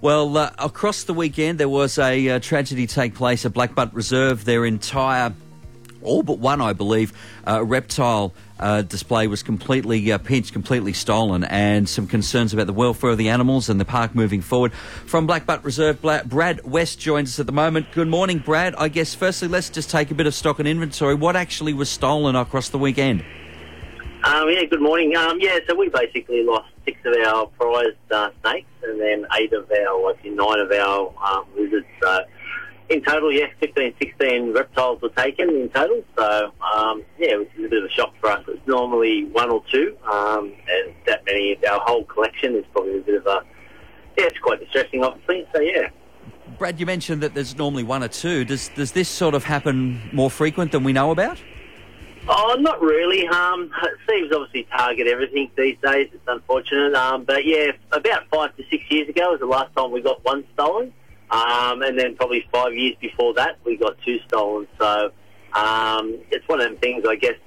Well, across the weekend there was a tragedy take place at Blackbutt Reserve. Their entire, all but one, I believe, reptile display was completely pinched, completely stolen, and some concerns about the welfare of the animals and the park moving forward. From Blackbutt Reserve, Brad West joins us at the moment. Good morning, Brad. I guess firstly let's just take a bit of stock and inventory. What actually was stolen across the weekend? Good morning. So we basically lost 6 of our prized snakes and then 9 of our lizards. So in total, 15, 16 reptiles were taken in total. So, it was a bit of a shock for us. It's normally 1 or 2, and that many, our whole collection is probably a bit of a, it's quite distressing, obviously. So, yeah. Brad, you mentioned that there's normally 1 or 2. Does this sort of happen more frequent than we know about? Oh, not really. Thieves obviously target everything these days. It's unfortunate. But yeah, about 5 to 6 years ago was the last time we got 1 stolen. And then probably 5 years before that, we got 2 stolen. So it's one of them things, I guess.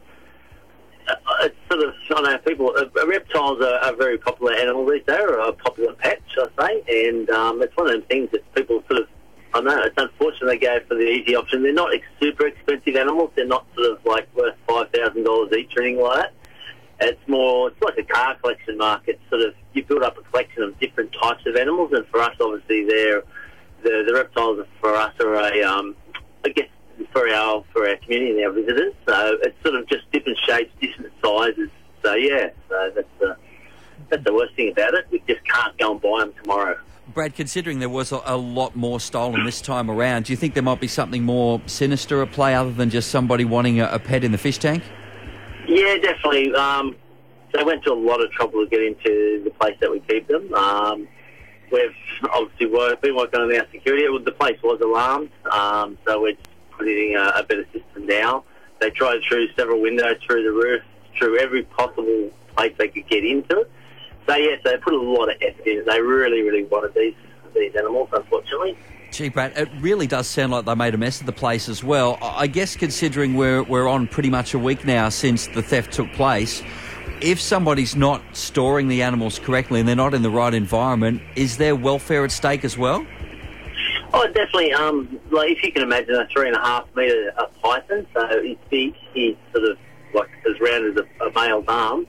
It's sort of, I know people, reptiles are a very popular animal these days, or a popular pet, should I say. And it's one of them things that people sort of, I know, it's unfortunate they go for the easy option. They're not super expensive animals. They're not sort of like worth $5,000 each or anything like that. It's like a car collection market. Sort of, you build up a collection of different types of animals, and for us, obviously, the reptiles for us are I guess for our community and our visitors. So it's sort of just different shapes, different sizes. So yeah, so that's the worst thing about it. We just can't go and buy them tomorrow. Brad, considering there was a lot more stolen this time around, do you think there might be something more sinister at play other than just somebody wanting a pet in the fish tank? Yeah, definitely. They went to a lot of trouble to get into the place that we keep them. We've obviously been working on our security. The place was alarmed, so we're just putting a better system now. They tried through several windows, through the roof, through every possible place they could get into it. So, yes, they put a lot of effort in. They really, really wanted these animals, unfortunately. Gee, Brad, it really does sound like they made a mess of the place as well. I guess considering we're on pretty much a week now since the theft took place, if somebody's not storing the animals correctly and they're not in the right environment, is their welfare at stake as well? Oh, definitely. Like if you can imagine a 3.5 metre python, so he's big, he's sort of like as round as a male's arm.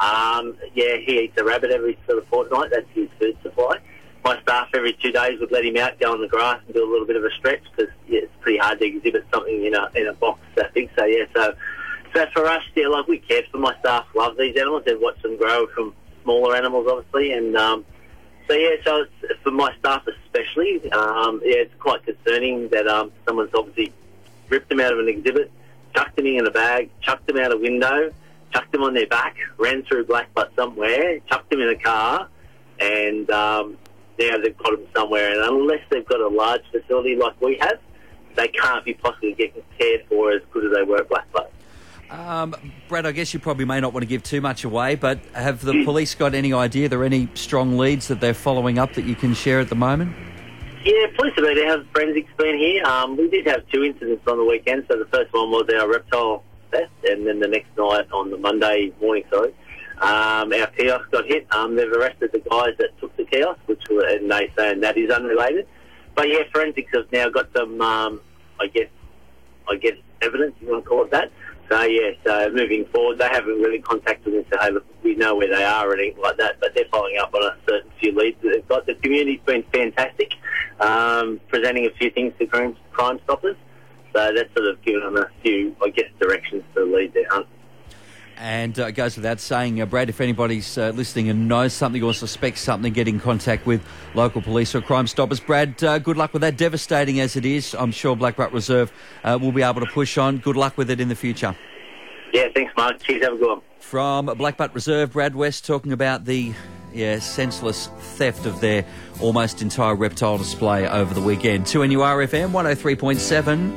He eats a rabbit every sort of fortnight. That's his food supply. My staff every 2 days would let him out, go on the grass and do a little bit of a stretch because it's pretty hard to exhibit something in a box that big. So for us, like we care for, my staff love these animals. They watch them grow from smaller animals, obviously, and so it's, for my staff especially, it's quite concerning that someone's obviously ripped them out of an exhibit, chucked them in a bag, chucked them out a window, chucked them on their back, ran through Blackbutt somewhere, chucked them in a car, and now they've got them somewhere. And unless they've got a large facility like we have, they can't be possibly getting cared for as good as they were at Blackbutt. Brad, I guess you probably may not want to give too much away, but have the police got any idea? Are there any strong leads that they're following up that you can share at the moment? Yeah, police have forensics been here. We did have 2 incidents on the weekend. So the first one was our reptile theft, and then the next night on the Monday morning, our kiosk got hit. They've arrested the guys that took the kiosk, and they saying that is unrelated. But yeah, forensics have now got some, I guess evidence, if you want to call it that. So moving forward, they haven't really contacted us and said, hey, look, we know where they are or anything like that, but they're following up on a certain few leads that they've got. The community's been fantastic, presenting a few things to Crime Stoppers. So that's sort of given them a few, I guess, directions to lead their hunt. And it goes without saying, Brad, if anybody's listening and knows something or suspects something, get in contact with local police or Crime Stoppers. Brad, good luck with that. Devastating as it is, I'm sure Blackbutt Reserve will be able to push on. Good luck with it in the future. Yeah, thanks, Mark. Cheers, have a good one. From Blackbutt Reserve, Brad West talking about the senseless theft of their almost entire reptile display over the weekend. 2NURFM 103.7.